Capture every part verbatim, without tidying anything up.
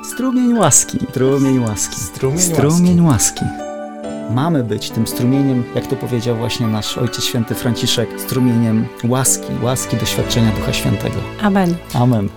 Strumień łaski, strumień łaski, Strumień, strumień łaski. łaski. Mamy być tym strumieniem, jak to powiedział właśnie nasz Ojciec Święty Franciszek, strumieniem łaski, łaski doświadczenia Ducha Świętego. Amen. Amen.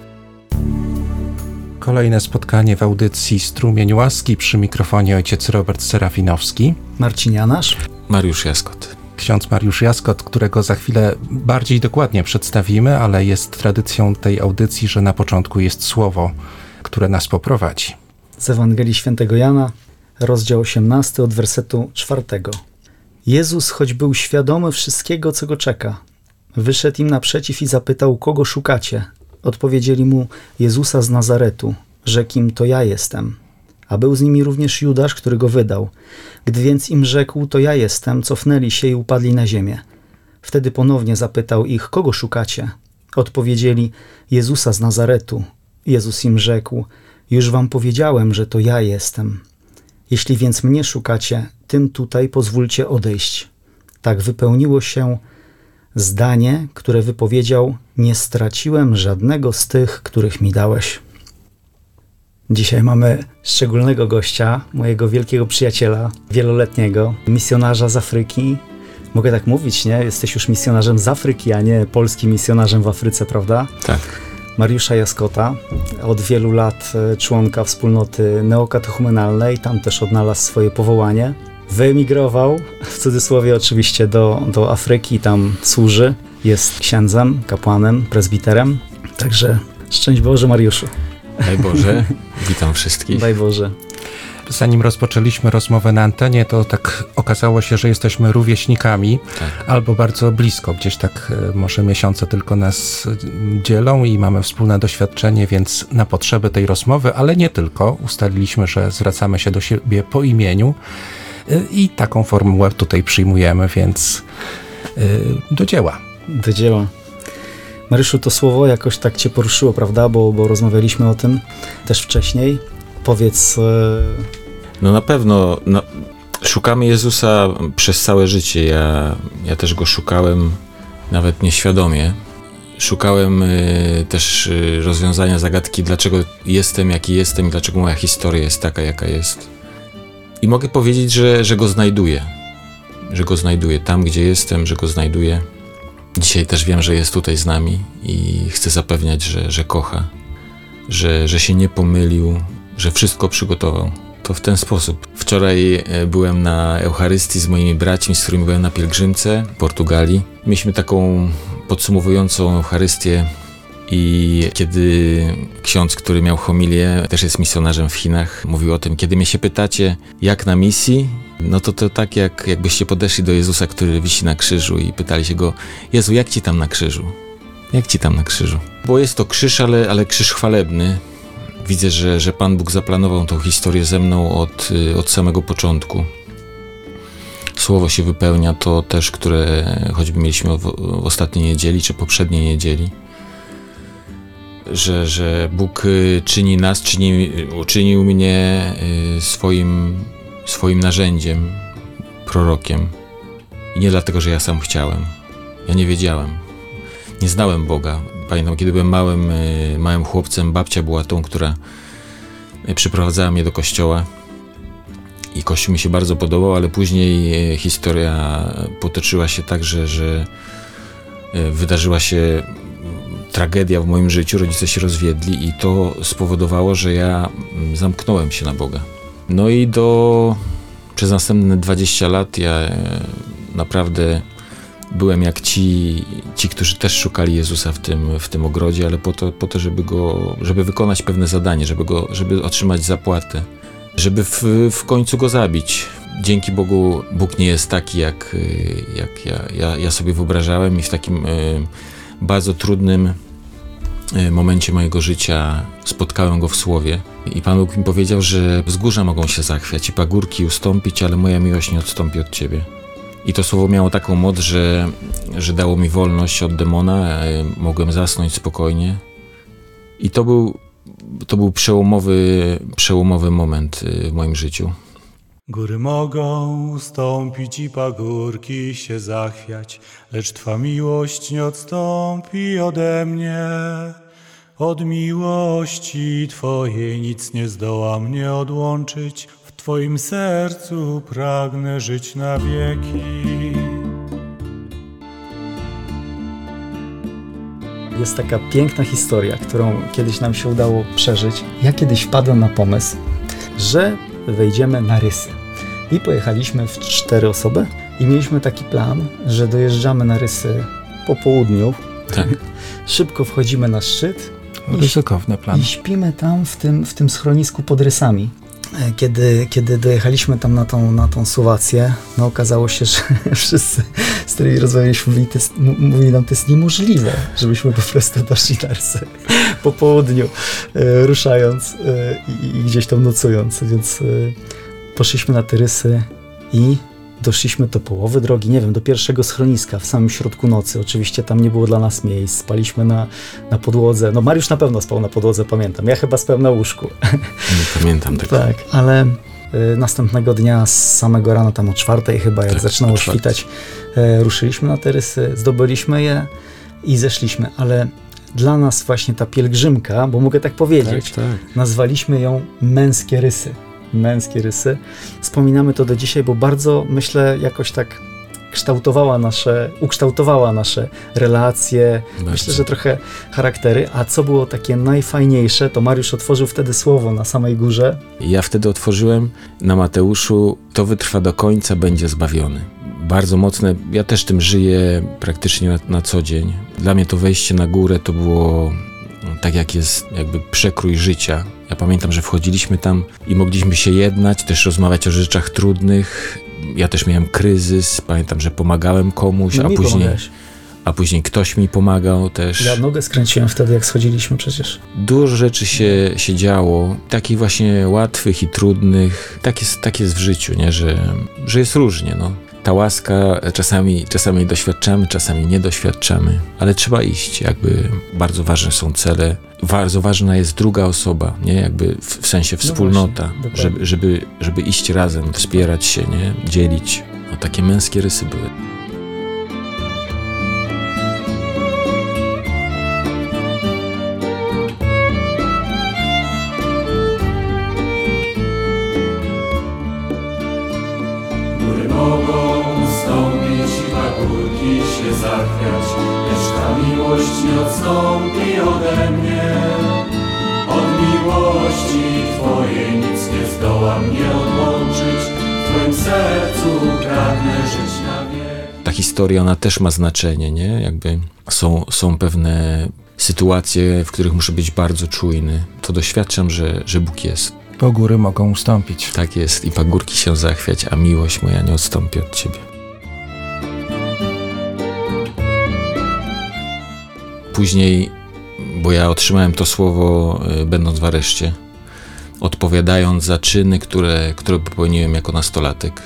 Kolejne spotkanie w audycji Strumień Łaski, przy mikrofonie ojciec Robert Serafinowski. Marcin Janasz. Mariusz Jaskot. Ksiądz Mariusz Jaskot, którego za chwilę bardziej dokładnie przedstawimy, ale jest tradycją tej audycji, że na początku jest słowo, które nas poprowadzi. Z Ewangelii Świętego Jana, rozdział osiemnasty, od wersetu czwartego. Jezus, choć był świadomy wszystkiego, co go czeka, wyszedł im naprzeciw i zapytał, kogo szukacie? Odpowiedzieli mu, Jezusa z Nazaretu. Rzekł im, to ja jestem. A był z nimi również Judasz, który go wydał. Gdy więc im rzekł, to ja jestem, cofnęli się i upadli na ziemię. Wtedy ponownie zapytał ich, kogo szukacie? Odpowiedzieli, Jezusa z Nazaretu. Jezus im rzekł, już wam powiedziałem, że to ja jestem. Jeśli więc mnie szukacie, tym tutaj pozwólcie odejść. Tak wypełniło się zdanie, które wypowiedział, nie straciłem żadnego z tych, których mi dałeś. Dzisiaj mamy szczególnego gościa, mojego wielkiego przyjaciela, wieloletniego, misjonarza z Afryki. Mogę tak mówić, nie? Jesteś już misjonarzem z Afryki, a nie polskim misjonarzem w Afryce, prawda? Tak. Mariusza Jaskota, od wielu lat członka wspólnoty neokatechumenalnej, tam też odnalazł swoje powołanie. Wyemigrował, w cudzysłowie oczywiście, do, do Afryki, tam służy, jest księdzem, kapłanem, prezbiterem. Także szczęść Boże, Mariuszu. Daj Boże, witam wszystkich. Daj Boże. Zanim rozpoczęliśmy rozmowę na antenie, to tak okazało się, że jesteśmy rówieśnikami, Tak. albo bardzo blisko, gdzieś tak e, może miesiące tylko nas e, dzielą i mamy wspólne doświadczenie, więc na potrzeby tej rozmowy, ale nie tylko, ustaliliśmy, że zwracamy się do siebie po imieniu e, i taką formułę tutaj przyjmujemy, więc e, do dzieła. Do dzieła. Mariuszu, to słowo jakoś tak cię poruszyło, prawda? Bo, bo rozmawialiśmy o tym też wcześniej. Powiedz... E... No na pewno, no, szukamy Jezusa przez całe życie. Ja, ja też Go szukałem, nawet nieświadomie. Szukałem y, też y, rozwiązania zagadki, dlaczego jestem, jaki jestem i dlaczego moja historia jest taka, jaka jest. I mogę powiedzieć, że, że Go znajduję. Że Go znajduję tam, gdzie jestem, że Go znajduję. Dzisiaj też wiem, że jest tutaj z nami i chcę zapewniać, że, że kocha, że, że się nie pomylił, że wszystko przygotował. To w ten sposób. Wczoraj byłem na Eucharystii z moimi braćmi, z którymi byłem na pielgrzymce w Portugalii. Mieliśmy taką podsumowującą Eucharystię i kiedy ksiądz, który miał homilię, też jest misjonarzem w Chinach, mówił o tym, kiedy mnie się pytacie, jak na misji, no to to tak, jak, jakbyście podeszli do Jezusa, który wisi na krzyżu i pytali się Go, Jezu, jak Ci tam na krzyżu? Jak Ci tam na krzyżu? Bo jest to krzyż, ale, ale krzyż chwalebny. Widzę, że, że Pan Bóg zaplanował tą historię ze mną od, od samego początku. Słowo się wypełnia, to też, które choćby mieliśmy w, w ostatniej niedzieli, czy poprzedniej niedzieli, że, że Bóg czyni nas, czyni, uczynił mnie swoim, swoim narzędziem, prorokiem. I nie dlatego, że ja sam chciałem. Ja nie wiedziałem. Nie znałem Boga. Pamiętam, kiedy byłem małym, małym chłopcem, babcia była tą, która przyprowadzała mnie do kościoła i kościół mi się bardzo podobał, ale później historia potoczyła się tak, że, że wydarzyła się tragedia w moim życiu, rodzice się rozwiedli i to spowodowało, że ja zamknąłem się na Boga. No i do przez następne dwadzieścia lat ja naprawdę byłem jak ci, ci, którzy też szukali Jezusa w tym, w tym ogrodzie, ale po to, po to żeby go, żeby wykonać pewne zadanie, żeby go, żeby otrzymać zapłatę, żeby w, w końcu go zabić. Dzięki Bogu Bóg nie jest taki, jak, jak ja, ja, ja sobie wyobrażałem i w takim y, bardzo trudnym y, momencie mojego życia spotkałem Go w Słowie i Pan Bóg mi powiedział, że wzgórza mogą się zachwiać i pagórki ustąpić, ale moja miłość nie odstąpi od Ciebie. I to słowo miało taką moc, że, że dało mi wolność od demona, mogłem zasnąć spokojnie. I to był, to był przełomowy, przełomowy moment w moim życiu. Góry mogą ustąpić i pagórki się zachwiać, lecz Twa miłość nie odstąpi ode mnie. Od miłości Twojej nic nie zdoła mnie odłączyć. W Twoim sercu pragnę żyć na wieki. Jest taka piękna historia, którą kiedyś nam się udało przeżyć. Ja kiedyś wpadłem na pomysł, że wejdziemy na Rysy. I pojechaliśmy w cztery osoby i mieliśmy taki plan, że dojeżdżamy na Rysy po południu. Tak. Szybko wchodzimy na szczyt i, Ryzykowny plan. i śpimy tam w tym, w tym schronisku pod Rysami. Kiedy, kiedy dojechaliśmy tam na tą, na tą Słowację, no okazało się, że wszyscy, z którymi rozmawialiśmy, mówili, to jest, m- mówili nam, to jest niemożliwe, żebyśmy po prostu doszli na Rysy po południu, e, ruszając e, i, i gdzieś tam nocując. Więc e, poszliśmy na te Rysy i doszliśmy do połowy drogi, nie wiem, do pierwszego schroniska w samym środku nocy. Oczywiście tam nie było dla nas miejsc, spaliśmy na, na podłodze. No Mariusz na pewno spał na podłodze, pamiętam. Ja chyba spałem na łóżku. Nie pamiętam tego. Tak, ale y, następnego dnia z samego rana, tam o czwartej chyba, jak Tak, zaczynało o czwartej. świtać, y, ruszyliśmy na te Rysy, zdobyliśmy je i zeszliśmy. Ale dla nas właśnie ta pielgrzymka, bo mogę tak powiedzieć, Tak, tak. nazwaliśmy ją Męskie Rysy. Męskie Rysy. Wspominamy to do dzisiaj, bo bardzo, myślę, jakoś tak kształtowała nasze, ukształtowała nasze relacje, Bardzo. myślę, że trochę charaktery, a co było takie najfajniejsze, to Mariusz otworzył wtedy słowo na samej górze. Ja wtedy otworzyłem na Mateuszu, to wytrwa do końca, będzie zbawiony. Bardzo mocne, ja też tym żyję praktycznie na, na co dzień. Dla mnie to wejście na górę to było tak jak jest jakby przekrój życia. Ja pamiętam, że wchodziliśmy tam i mogliśmy się jednać, też rozmawiać o rzeczach trudnych. Ja też miałem kryzys, pamiętam, że pomagałem komuś, No a mi później, pomagałeś. a później ktoś mi pomagał też. Ja nogę skręciłem wtedy, jak schodziliśmy przecież. Dużo rzeczy się, się działo, takich właśnie łatwych i trudnych. Tak jest, tak jest w życiu, nie? Że, że jest różnie. No. Ta łaska czasami, czasami doświadczamy, czasami nie doświadczamy, ale trzeba iść. Jakby bardzo ważne są cele. Bardzo ważna jest druga osoba, nie? Jakby w, w sensie wspólnota, właśnie, dokładnie. żeby, żeby, żeby iść razem, wspierać się, nie? Dzielić. No, takie męskie rysy były. Góry mogą stąpić i pagórki się zachwiać, lecz ta miłość nie odstąpi ode mnie. Od miłości Twojej nic nie zdoła mnie odłączyć, w Twoim sercu pragnę żyć na wieki. Ta historia, ona też ma znaczenie, nie? Jakby są, są pewne sytuacje, w których muszę być bardzo czujny. To doświadczam, że, że Bóg jest. Bo góry mogą ustąpić. Tak jest i pagórki się zachwiać, a miłość moja nie odstąpi od Ciebie. Później, bo ja otrzymałem to słowo y, będąc w areszcie, odpowiadając za czyny, które, które popełniłem jako nastolatek.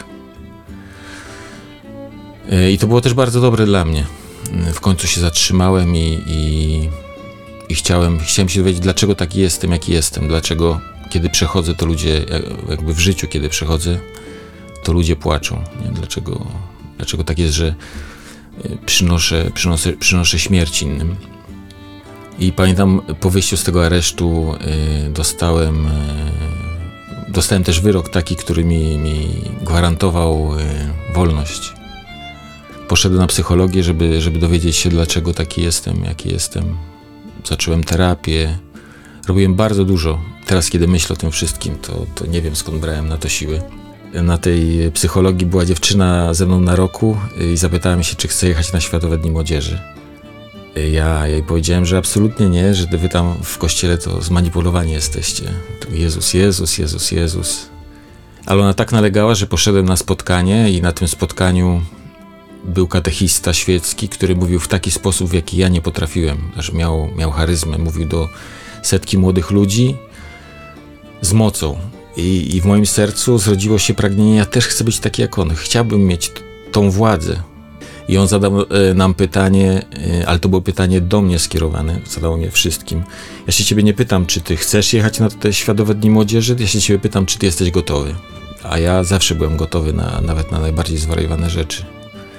Y, I to było też bardzo dobre dla mnie. Y, w końcu się zatrzymałem i, i, i chciałem, chciałem się dowiedzieć, dlaczego taki jestem, jaki jestem, dlaczego kiedy przechodzę, to ludzie, jakby w życiu, kiedy przechodzę, to ludzie płaczą. Nie? Dlaczego, dlaczego tak jest, że przynoszę, przynoszę, przynoszę śmierć innym. I pamiętam, po wyjściu z tego aresztu y, dostałem, y, dostałem też wyrok taki, który mi, mi gwarantował y, wolność. Poszedłem na psychologię, żeby, żeby dowiedzieć się, dlaczego taki jestem, jaki jestem. Zacząłem terapię. Robiłem bardzo dużo. Teraz, kiedy myślę o tym wszystkim, to, to nie wiem, skąd brałem na to siły. Na tej psychologii była dziewczyna ze mną na roku i zapytała się, czy chce jechać na Światowe Dni Młodzieży. Ja jej powiedziałem, że absolutnie nie, że wy tam w kościele to zmanipulowani jesteście. Jezus, Jezus, Jezus, Jezus. Ale ona tak nalegała, że poszedłem na spotkanie i na tym spotkaniu był katechista świecki, który mówił w taki sposób, w jaki ja nie potrafiłem. Że miał, miał charyzmę, mówił do setki młodych ludzi z mocą. I, I w moim sercu zrodziło się pragnienie, ja też chcę być taki jak on. Chciałbym mieć t- tą władzę. I on zadał e, nam pytanie, e, ale to było pytanie do mnie skierowane, zadał mnie wszystkim. Ja się ciebie nie pytam, czy ty chcesz jechać na te Światowe Dni Młodzieży, ja się ciebie pytam, czy ty jesteś gotowy. A ja zawsze byłem gotowy na, nawet na najbardziej zwariowane rzeczy.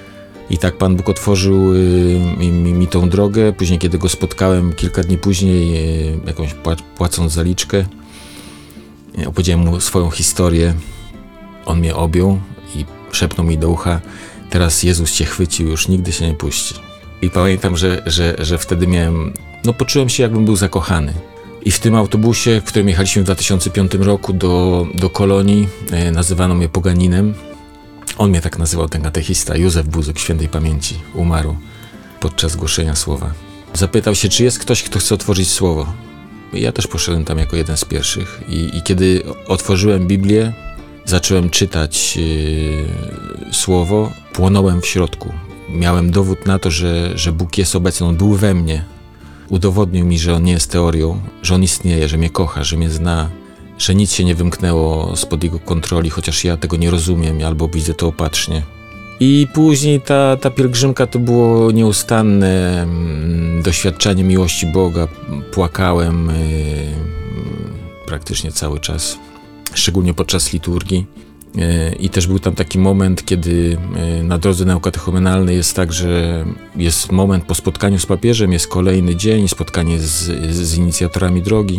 I tak Pan Bóg otworzył mi, mi, mi tą drogę. Później, kiedy go spotkałem kilka dni później, jakąś płacąc zaliczkę, opowiedziałem mu swoją historię. On mnie objął i szepnął mi do ucha: teraz Jezus cię chwycił, już nigdy się nie puści. I pamiętam, że, że, że wtedy miałem, no poczułem się, jakbym był zakochany. I w tym autobusie, w którym jechaliśmy w dwa tysiące piątym roku do, do Kolonii, e, nazywano mnie poganinem. On mnie tak nazywał, ten katechista, Józef Buzuk, świętej pamięci, umarł podczas głoszenia słowa. Zapytał się, czy jest ktoś, kto chce otworzyć słowo. I ja też poszedłem tam jako jeden z pierwszych. I, i kiedy otworzyłem Biblię, zacząłem czytać yy, słowo, płonąłem w środku. Miałem dowód na to, że, że Bóg jest obecny, On był we mnie. Udowodnił mi, że On nie jest teorią, że On istnieje, że mnie kocha, że mnie zna, że nic się nie wymknęło spod Jego kontroli, chociaż ja tego nie rozumiem albo widzę to opatrznie. I później ta, ta pielgrzymka to było nieustanne mm, doświadczenie miłości Boga. Płakałem yy, praktycznie cały czas, szczególnie podczas liturgii. I też był tam taki moment, kiedy na drodze naukotechumenalnej jest tak, że jest moment po spotkaniu z papieżem, jest kolejny dzień, spotkanie z, z inicjatorami drogi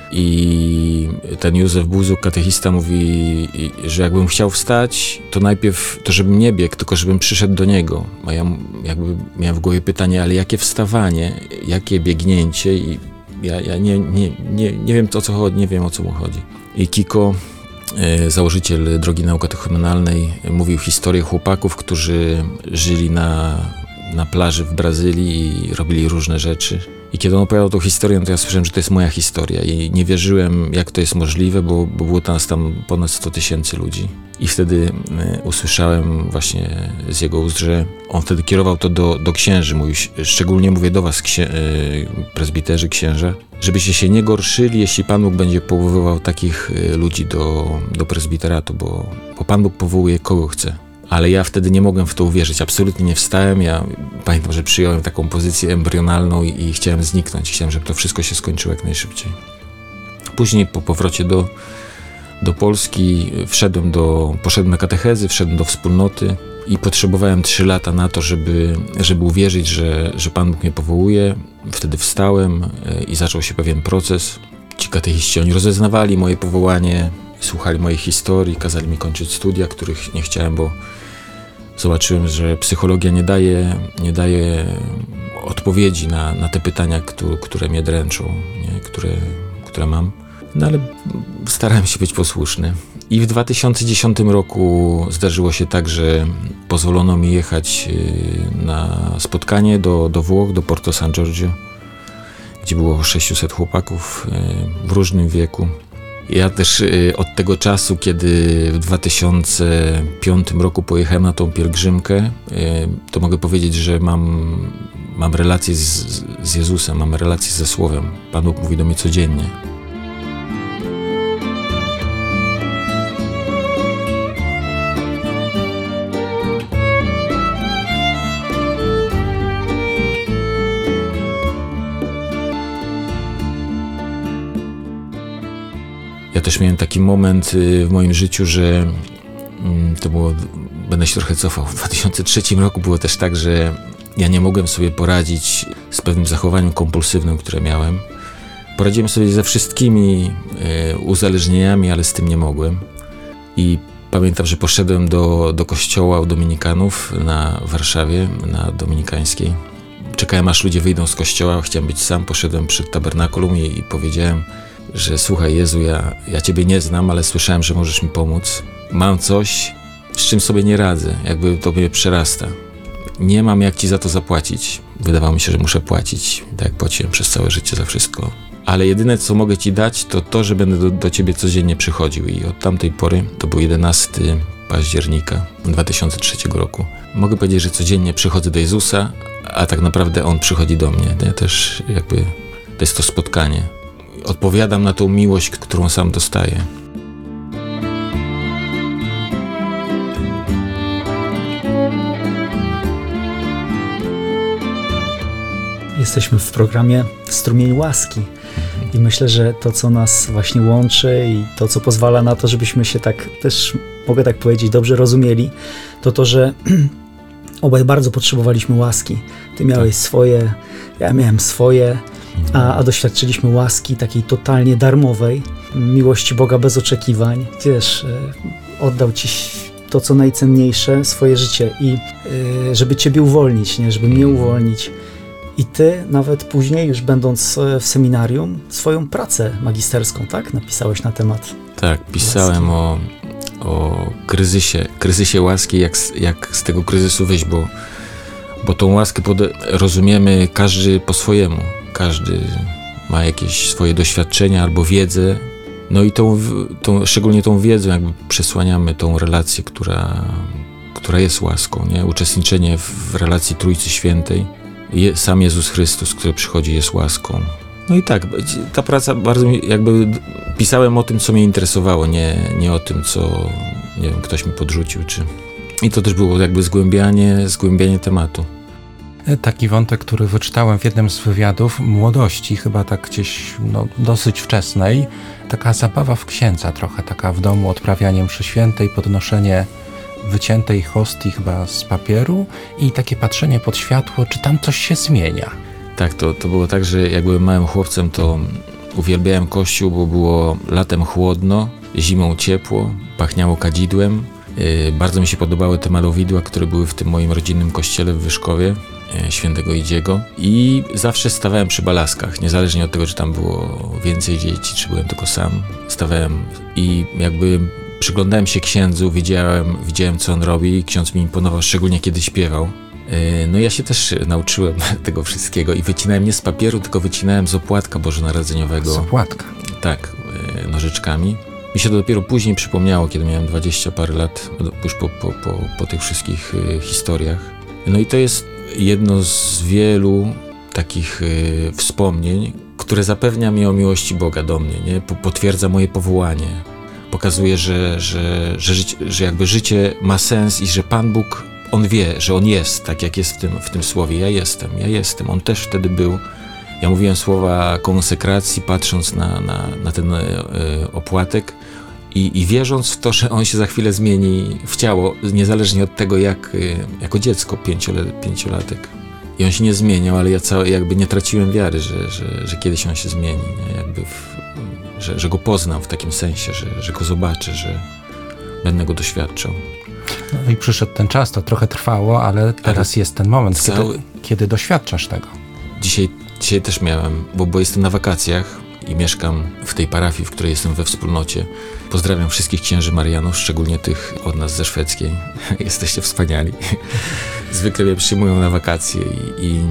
i ten Józef Buzuk, katechista, mówi, że jakbym chciał wstać, to najpierw to żebym nie biegł, tylko żebym przyszedł do niego. A ja jakby miałem w głowie pytanie, ale jakie wstawanie, jakie biegnięcie? I ja, ja nie, nie, nie, nie wiem o co chodzi, nie wiem o co mu chodzi. I Kiko, założyciel drogi naukotechumenalnej, mówił historię chłopaków, którzy żyli na, na plaży w Brazylii i robili różne rzeczy. I kiedy on opowiadał tą historię, no to ja słyszałem, że to jest moja historia i nie wierzyłem, jak to jest możliwe, bo, bo było nas tam ponad sto tysięcy ludzi. I wtedy y, usłyszałem właśnie z jego ust, że on wtedy kierował to do, do księży. Mówił, szczególnie mówię do was, księ, y, prezbiterzy, księże, żebyście się nie gorszyli, jeśli Pan Bóg będzie powoływał takich y, ludzi do, do prezbiteratu, bo, bo Pan Bóg powołuje kogo chce. Ale ja wtedy nie mogłem w to uwierzyć, absolutnie nie wstałem. Ja pamiętam, że przyjąłem taką pozycję embrionalną i, i chciałem zniknąć. Chciałem, żeby to wszystko się skończyło jak najszybciej. Później po powrocie do, do Polski wszedłem do, poszedłem na katechezy, wszedłem do wspólnoty i potrzebowałem trzy lata na to, żeby, żeby uwierzyć, że, że Pan Bóg mnie powołuje. Wtedy wstałem i zaczął się pewien proces. Ci katechiści, oni rozeznawali moje powołanie, słuchali mojej historii, kazali mi kończyć studia, których nie chciałem, bo zobaczyłem, że psychologia nie daje, nie daje odpowiedzi na, na te pytania, które, które mnie dręczą, nie? Które, które mam. No ale starałem się być posłuszny. I w dwa tysiące dziesiątym roku zdarzyło się tak, że pozwolono mi jechać na spotkanie do, do Włoch, do Porto San Giorgio, gdzie było sześciuset chłopaków w różnym wieku. Ja też od tego czasu, kiedy w dwa tysiące piątym roku pojechałem na tą pielgrzymkę, to mogę powiedzieć, że mam, mam relację z, z Jezusem, mam relację ze Słowem. Pan Bóg mówi do mnie codziennie. Ja też miałem taki moment w moim życiu, że to było, będę się trochę cofał, w dwa tysiące trzecim roku było też tak, że ja nie mogłem sobie poradzić z pewnym zachowaniem kompulsywnym, które miałem. Poradziłem sobie ze wszystkimi e, uzależnieniami, ale z tym nie mogłem. I pamiętam, że poszedłem do, do kościoła u dominikanów na Warszawie, na Dominikańskiej. Czekałem, aż ludzie wyjdą z kościoła, chciałem być sam, poszedłem przed tabernakulum i, i powiedziałem, że słuchaj Jezu, ja, ja Ciebie nie znam, ale słyszałem, że możesz mi pomóc. Mam coś, z czym sobie nie radzę, jakby to mnie przerasta. Nie mam jak Ci za to zapłacić. Wydawało mi się, że muszę płacić, tak jak płaciłem przez całe życie za wszystko. Ale jedyne, co mogę Ci dać, to to, że będę do, do Ciebie codziennie przychodził. I od tamtej pory, to był jedenastego października dwa tysiące trzeciego roku, mogę powiedzieć, że codziennie przychodzę do Jezusa, a tak naprawdę On przychodzi do mnie. Ja też jakby, to jest to spotkanie. Odpowiadam na tą miłość, którą sam dostaję. Jesteśmy w programie Strumień Łaski i myślę, że to, co nas właśnie łączy i to, co pozwala na to, żebyśmy się tak też, mogę tak powiedzieć, dobrze rozumieli, to to, że Obaj bardzo potrzebowaliśmy łaski. Ty miałeś swoje, ja miałem swoje, a, a doświadczyliśmy łaski takiej totalnie darmowej, miłości Boga bez oczekiwań. Wiesz, y, oddał ci to, co najcenniejsze, swoje życie i y, żeby ciebie uwolnić, nie? Żeby mnie uwolnić. I ty nawet później, już będąc w seminarium, swoją pracę magisterską, tak? Napisałeś na temat. Tak, pisałem o, o kryzysie, kryzysie łaski, jak, jak z tego kryzysu wyjść, bo, bo tą łaskę pod, rozumiemy każdy po swojemu. Każdy ma jakieś swoje doświadczenia albo wiedzę. No i tą, tą, szczególnie tą wiedzą jakby przesłaniamy tą relację, która, która jest łaską, nie? Uczestniczenie w relacji Trójcy Świętej. Je, sam Jezus Chrystus, który przychodzi, jest łaską. No i tak, ta praca bardzo mi, jakby pisałem o tym, co mnie interesowało, nie, nie o tym, co, nie wiem, ktoś mi podrzucił, czy... I to też było jakby zgłębianie, zgłębianie tematu. Taki wątek, który wyczytałem w jednym z wywiadów młodości, chyba tak gdzieś no, dosyć wczesnej, taka zabawa w księdza trochę, taka w domu, odprawianie mszy świętej, podnoszenie wyciętej hostii chyba z papieru i takie patrzenie pod światło, czy tam coś się zmienia. Tak, to, to było tak, że jak byłem małym chłopcem, to uwielbiałem kościół, bo było latem chłodno, zimą ciepło, pachniało kadzidłem. Yy, bardzo mi się podobały te malowidła, które były w tym moim rodzinnym kościele w Wyszkowie, yy, świętego Idziego. I zawsze stawałem przy balaskach, niezależnie od tego, czy tam było więcej dzieci, czy byłem tylko sam. Stawałem i jakby przyglądałem się księdzu, widziałem, widziałem co on robi. Ksiądz mi imponował, szczególnie kiedy śpiewał. No ja się też nauczyłem tego wszystkiego i wycinałem nie z papieru, tylko wycinałem z opłatka bożonarodzeniowego. Z opłatka? Tak, nożyczkami. Mi się to dopiero później przypomniało, kiedy miałem dwadzieścia parę lat, już po, po, po, po tych wszystkich historiach. No i to jest jedno z wielu takich wspomnień, które zapewnia mi o miłości Boga do mnie, nie? Potwierdza moje powołanie. Pokazuje, że, że, że, życie, że jakby życie ma sens i że Pan Bóg, On wie, że On jest, tak jak jest w tym, w tym słowie. Ja jestem, ja jestem. On też wtedy był. Ja mówiłem słowa konsekracji, patrząc na, na, na ten e, opłatek i, i wierząc w to, że On się za chwilę zmieni w ciało, niezależnie od tego, jak e, jako dziecko, pięciole, pięciolatek. I On się nie zmieniał, ale ja całe, jakby nie traciłem wiary, że, że, że kiedyś On się zmieni, nie? Jakby w, Że, że go poznam w takim sensie, że, że go zobaczę, że będę go doświadczał. No i przyszedł ten czas, to trochę trwało, ale teraz ale jest ten moment, cały... kiedy, kiedy doświadczasz tego. Dzisiaj, dzisiaj też miałem, bo, bo jestem na wakacjach i mieszkam w tej parafii, w której jestem we wspólnocie. Pozdrawiam wszystkich księży Marianów, szczególnie tych od nas ze szwedzkiej. Jesteście wspaniali. Zwykle mnie przyjmują na wakacje i, i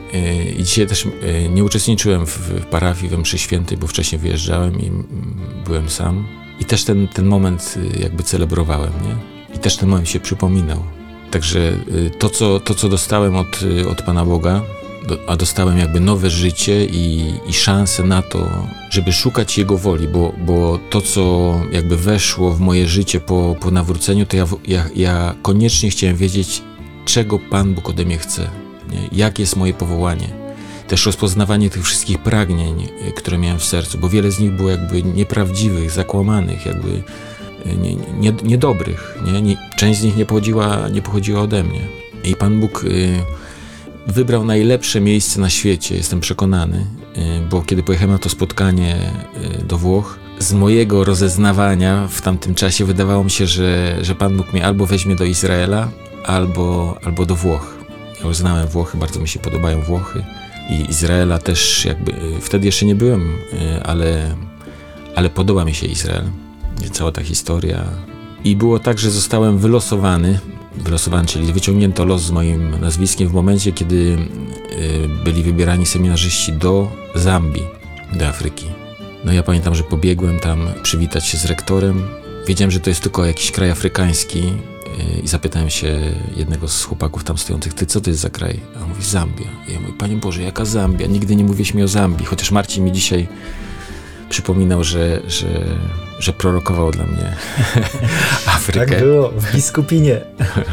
I dzisiaj też nie uczestniczyłem w parafii we mszy świętej, bo wcześniej wyjeżdżałem i byłem sam. I też ten, ten moment jakby celebrowałem, nie? I też ten moment się przypominał. Także to, co, to, co dostałem od, od Pana Boga, a dostałem jakby nowe życie i, i szansę na to, żeby szukać Jego woli, bo, bo to, co jakby weszło w moje życie po, po nawróceniu, to ja, ja, ja koniecznie chciałem wiedzieć, czego Pan Bóg ode mnie chce. Nie? Jakie jest moje powołanie. Też rozpoznawanie tych wszystkich pragnień, które miałem w sercu, bo wiele z nich było jakby nieprawdziwych, zakłamanych, jakby nie, nie, niedobrych. Nie? Nie, część z nich nie pochodziła, nie pochodziła ode mnie. I Pan Bóg y, wybrał najlepsze miejsce na świecie, jestem przekonany, y, bo kiedy pojechałem na to spotkanie y, do Włoch, z mojego rozeznawania w tamtym czasie wydawało mi się, że, że Pan Bóg mnie albo weźmie do Izraela, albo, albo do Włoch. Ja już znałem Włochy, bardzo mi się podobają Włochy i Izraela też jakby, wtedy jeszcze nie byłem, ale, ale podoba mi się Izrael, cała ta historia. I było tak, że zostałem wylosowany, wylosowany, czyli wyciągnięto los z moim nazwiskiem w momencie, kiedy byli wybierani seminarzyści do Zambii, do Afryki. No ja pamiętam, że pobiegłem tam przywitać się z rektorem. Wiedziałem, że to jest tylko jakiś kraj afrykański, i zapytałem się jednego z chłopaków tam stojących, ty co to jest za kraj? A on mówi, Zambia. I ja mówię, Panie Boże, jaka Zambia? Nigdy nie mówiłeś mi o Zambii. Chociaż Marcin mi dzisiaj przypominał, że, że, że prorokował dla mnie Afrykę. Tak było, w Biskupinie.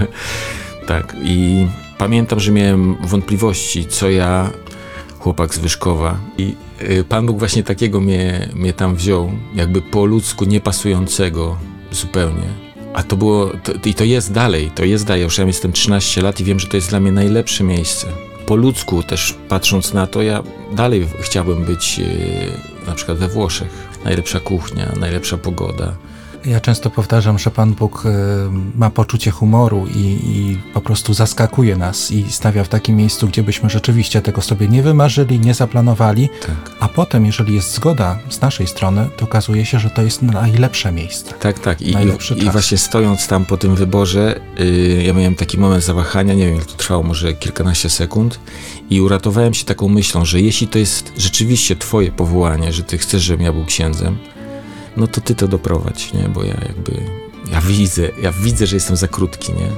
Tak. I pamiętam, że miałem wątpliwości, co ja, chłopak z Wyszkowa. I Pan Bóg właśnie takiego mnie, mnie tam wziął, jakby po ludzku niepasującego zupełnie. A to było, to, i to jest dalej, to jest dalej. Już ja jestem trzynaście lat i wiem, że to jest dla mnie najlepsze miejsce. Po ludzku też patrząc na to, ja dalej chciałbym być yy, na przykład we Włoszech. Najlepsza kuchnia, najlepsza pogoda. Ja często powtarzam, że Pan Bóg y, ma poczucie humoru i, i po prostu zaskakuje nas i stawia w takim miejscu, gdzie byśmy rzeczywiście tego sobie nie wymarzyli, nie zaplanowali, Tak. a potem, jeżeli jest zgoda z naszej strony, to okazuje się, że to jest najlepsze miejsce. Tak, tak. I, Najlepszy i, i czas. właśnie stojąc tam po tym wyborze, yy, ja miałem taki moment zawahania, nie wiem, ile to trwało, może kilkanaście sekund i uratowałem się taką myślą, że jeśli to jest rzeczywiście twoje powołanie, że ty chcesz, żebym ja był księdzem, no to ty to doprowadź, nie? Bo ja jakby, ja widzę, ja widzę, że jestem za krótki, nie?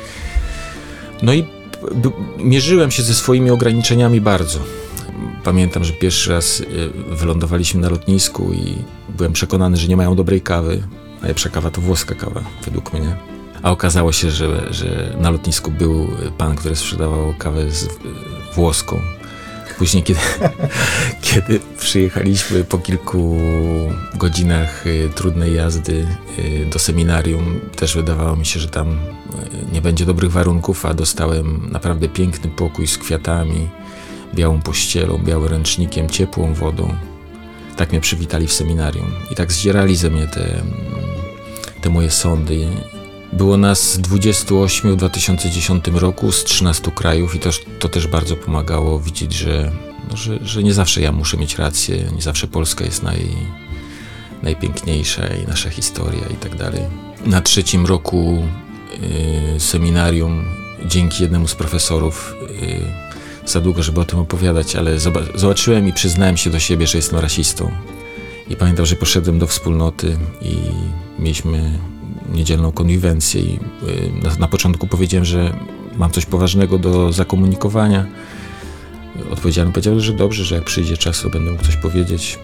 No i b- mierzyłem się ze swoimi ograniczeniami bardzo. Pamiętam, że pierwszy raz y, wylądowaliśmy na lotnisku i byłem przekonany, że nie mają dobrej kawy. Najlepsza kawa to włoska kawa, według mnie. A okazało się, że, że na lotnisku był pan, który sprzedawał kawę z, y, włoską. Później, kiedy, kiedy przyjechaliśmy po kilku godzinach y, trudnej jazdy y, do seminarium, też wydawało mi się, że tam y, nie będzie dobrych warunków, a dostałem naprawdę piękny pokój z kwiatami, białą pościelą, białym ręcznikiem, ciepłą wodą. Tak mnie przywitali w seminarium i tak zdzierali ze mnie te, te moje sądy. Było nas dwudziestu ośmiu w dwa tysiące dziesiątym roku z trzynastu krajów i to, to też bardzo pomagało widzieć, że, no, że, że nie zawsze ja muszę mieć rację, nie zawsze Polska jest naj, najpiękniejsza i nasza historia i tak dalej. Na trzecim roku y, seminarium dzięki jednemu z profesorów, y, za długo, żeby o tym opowiadać, ale zob- zobaczyłem i przyznałem się do siebie, że jestem rasistą. I pamiętam, że poszedłem do wspólnoty i mieliśmy niedzielną konwiwencję i na, na początku powiedziałem, że mam coś poważnego do zakomunikowania. Odpowiedzialny powiedział, że dobrze, że jak przyjdzie czas, to będę mógł coś powiedzieć.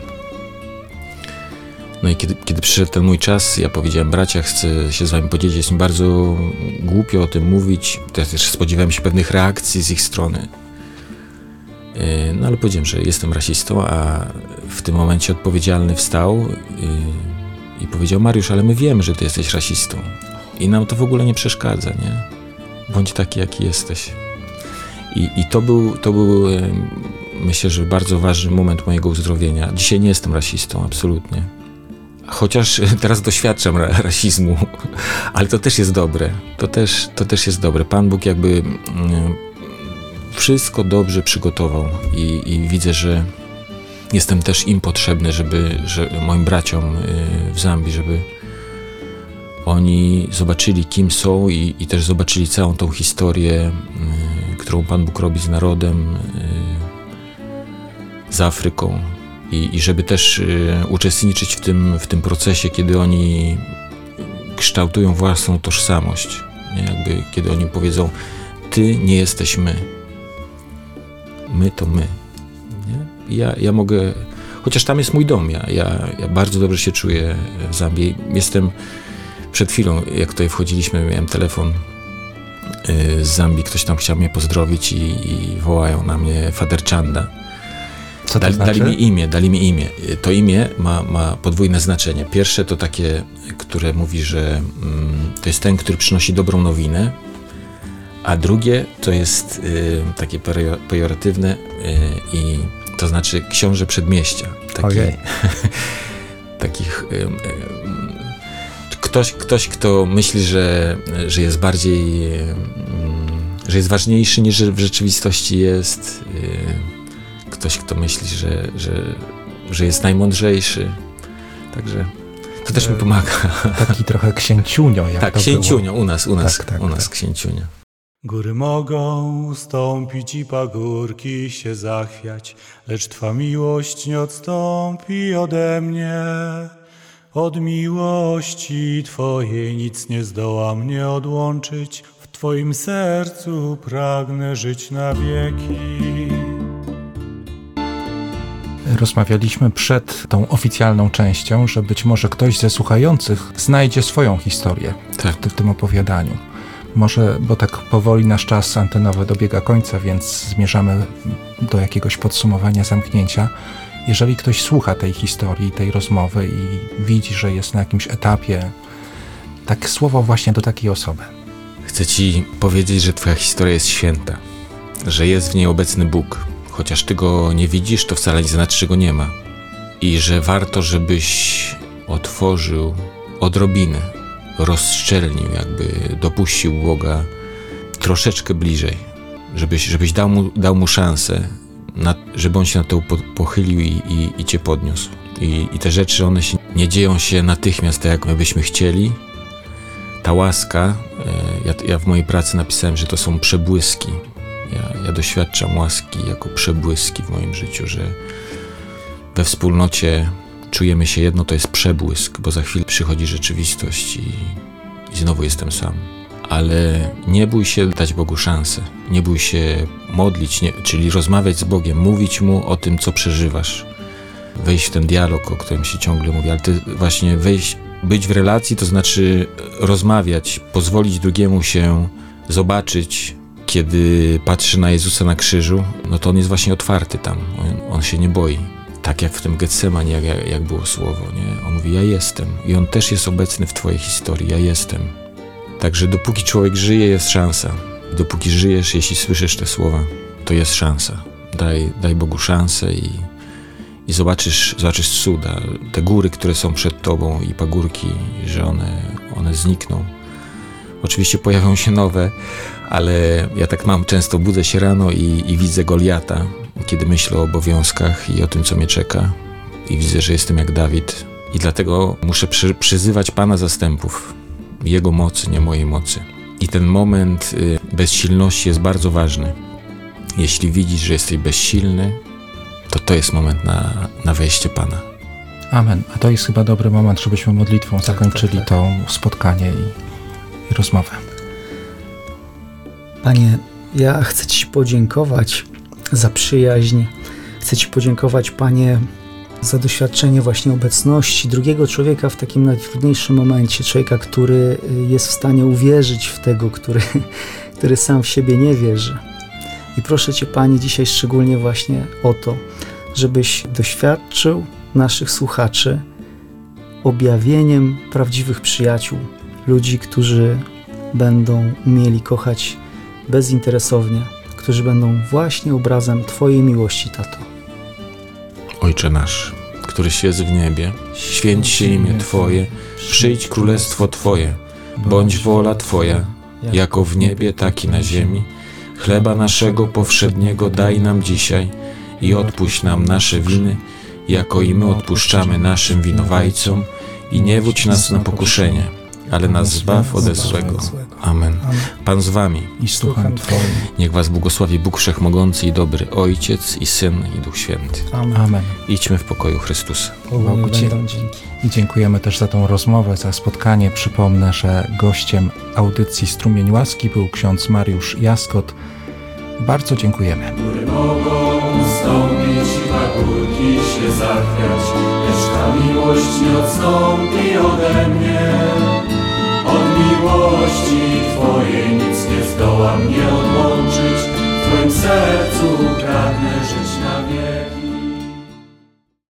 No i kiedy, kiedy przyszedł ten mój czas, ja powiedziałem: bracia, chcę się z wami podzielić, jest mi bardzo głupio o tym mówić. To ja też spodziewałem się pewnych reakcji z ich strony. No ale powiedziałem, że jestem rasistą, a w tym momencie odpowiedzialny wstał i powiedział: Mariusz, ale my wiemy, że ty jesteś rasistą i nam to w ogóle nie przeszkadza, nie? Bądź taki, jaki jesteś. I, i to był, to był, myślę, że bardzo ważny moment mojego uzdrowienia. Dzisiaj nie jestem rasistą, absolutnie. Chociaż teraz doświadczam ra- rasizmu, ale to też jest dobre. To też, to też jest dobre. Pan Bóg jakby mm, wszystko dobrze przygotował i, i widzę, że jestem też im potrzebny, żeby, że moim braciom w Zambii, żeby oni zobaczyli, kim są i, i też zobaczyli całą tą historię, którą Pan Bóg robi z narodem, z Afryką i, i żeby też uczestniczyć w tym, w tym procesie, kiedy oni kształtują własną tożsamość. Nie? Jakby, kiedy oni powiedzą: ty nie jesteś my. My to my. Nie? Ja, ja mogę, chociaż tam jest mój dom, ja, ja, ja bardzo dobrze się czuję w Zambii. Jestem, przed chwilą, jak tutaj wchodziliśmy, miałem telefon z Zambii, ktoś tam chciał mnie pozdrowić i, i wołają na mnie Fader Chanda. Co to dali, znaczy? dali mi imię, dali mi imię. To imię ma, ma podwójne znaczenie. Pierwsze to takie, które mówi, że mm, to jest ten, który przynosi dobrą nowinę, a drugie to jest y, takie pejoratywne y, i to znaczy książę przedmieścia. Taki, Ojej. takich y, y, ktoś, ktoś, kto myśli, że, że jest bardziej, y, że jest ważniejszy niż w rzeczywistości jest. Y, ktoś, kto myśli, że, że, że jest najmądrzejszy. Także to też mi pomaga. Taki trochę księciunio. Jak tak, to księciunio u nas, u nas, Tak, tak, u nas tak. księciunio. Góry mogą stąpić i pagórki się zachwiać, lecz Twa miłość nie odstąpi ode mnie. Od miłości Twojej nic nie zdoła mnie odłączyć, w Twoim sercu pragnę żyć na wieki. Rozmawialiśmy przed tą oficjalną częścią, że być może ktoś ze słuchających znajdzie swoją historię Tak. w, w tym opowiadaniu. Może, bo tak powoli nasz czas antenowy dobiega końca, więc zmierzamy do jakiegoś podsumowania, zamknięcia. Jeżeli ktoś słucha tej historii, tej rozmowy i widzi, że jest na jakimś etapie tak słowo właśnie do takiej osoby. Chcę ci powiedzieć, że twoja historia jest święta, że jest w niej obecny Bóg. Chociaż ty go nie widzisz, to wcale nie znaczy, że go nie ma. I że warto, żebyś otworzył odrobinę, rozszczelnił, jakby dopuścił Boga troszeczkę bliżej, żebyś, żebyś dał mu, dał mu szansę, na, żeby on się na to po, pochylił i, i, i cię podniósł. I, I te rzeczy, one się nie dzieją się natychmiast tak, jak my byśmy chcieli. Ta łaska, ja, ja w mojej pracy napisałem, że to są przebłyski. Ja, ja doświadczam łaski jako przebłyski w moim życiu, że we wspólnocie czujemy się jedno, to jest przebłysk, bo za chwilę przychodzi rzeczywistość i, i znowu jestem sam. Ale nie bój się dać Bogu szansę, nie bój się modlić, nie, czyli rozmawiać z Bogiem, mówić Mu o tym, co przeżywasz, wejść w ten dialog, o którym się ciągle mówi, ale ty właśnie wejść, być w relacji, to znaczy rozmawiać, pozwolić drugiemu się zobaczyć. Kiedy patrzy na Jezusa na krzyżu, no to on jest właśnie otwarty tam, on, on się nie boi. Tak jak w tym Getsemanie, jak, jak było słowo, nie? On mówi, ja jestem. I on też jest obecny w twojej historii, ja jestem. Także dopóki człowiek żyje, jest szansa. Dopóki żyjesz, jeśli słyszysz te słowa, to jest szansa. Daj, daj Bogu szansę i, i zobaczysz, zobaczysz cuda. Te góry, które są przed tobą i pagórki, że one, one znikną. Oczywiście pojawią się nowe, ale ja tak mam, często budzę się rano i, i widzę Goliata, kiedy myślę o obowiązkach i o tym, co mnie czeka, i widzę, że jestem jak Dawid, i dlatego muszę przy, przyzywać Pana zastępów, Jego mocy, nie mojej mocy. I ten moment y, bezsilności jest bardzo ważny. Jeśli widzisz, że jesteś bezsilny, to to jest moment na, na wejście Pana. Amen. A to jest chyba dobry moment, żebyśmy modlitwą tak, zakończyli tak, tak. to spotkanie i, i rozmowę. Panie, ja chcę Ci podziękować za przyjaźń. Chcę Ci podziękować, Panie, za doświadczenie właśnie obecności drugiego człowieka w takim najtrudniejszym momencie. Człowieka, który jest w stanie uwierzyć w tego, który, który sam w siebie nie wierzy. I proszę Cię, Panie, dzisiaj szczególnie właśnie o to, żebyś doświadczył naszych słuchaczy objawieniem prawdziwych przyjaciół. Ludzi, którzy będą umieli kochać bezinteresownie, którzy będą właśnie obrazem Twojej miłości, Tato. Ojcze nasz, któryś jest w niebie, święć się imię Twoje, przyjdź królestwo Twoje, bądź wola Twoja, jako w niebie, tak i na ziemi. Chleba naszego powszedniego daj nam dzisiaj i odpuść nam nasze winy, jako i my odpuszczamy naszym winowajcom, i nie wódź nas na pokuszenie, ale nas zbaw ode złego. Amen. Pan z wami. I z duchem Twoim. Niech was błogosławi Bóg Wszechmogący i dobry, Ojciec i Syn i Duch Święty. Amen. Amen. Idźmy w pokoju Chrystusa. Bogu dzięki. I dziękujemy też za tą rozmowę, za spotkanie. Przypomnę, że gościem audycji Strumień Łaski był ksiądz Mariusz Jaskot. Bardzo dziękujemy. Góry mogą ustąpić i pagórki się zachwiać, lecz ta miłość nie odstąpi ode mnie. Od miłości Twojej nic nie zdoła mnie odłączyć, w Twoim sercu pragnę żyć na wieki.